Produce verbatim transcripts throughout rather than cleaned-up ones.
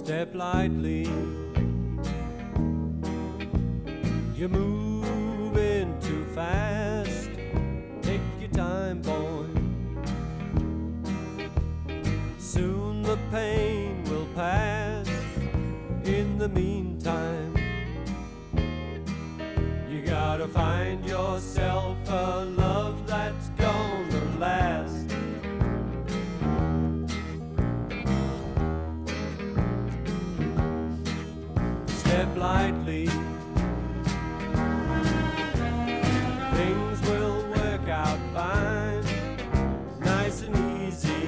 Step lightly, you're moving too fast. Take your time, boy. Soon the pain will pass. In the meantime, you gotta find yourself a love that's gonna last. Step lightly, things will work out fine, nice and easy.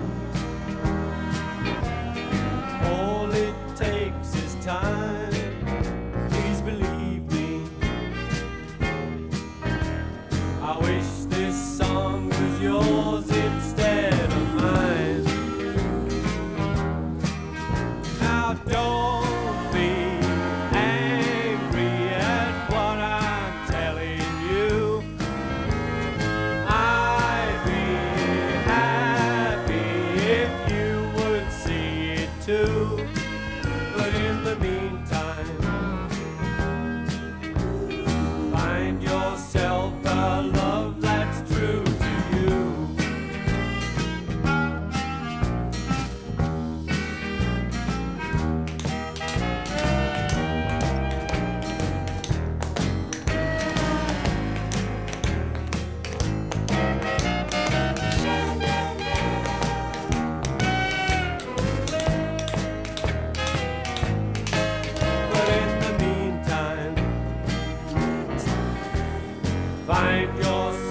All it takes is time, please believe me. I wish this song was yours instead of mine. Now don't be angry at what I'm telling you. I'd be happy if you would see it too. But in the meantime, find yourself a love that's true to you. But in the meantime, find yourself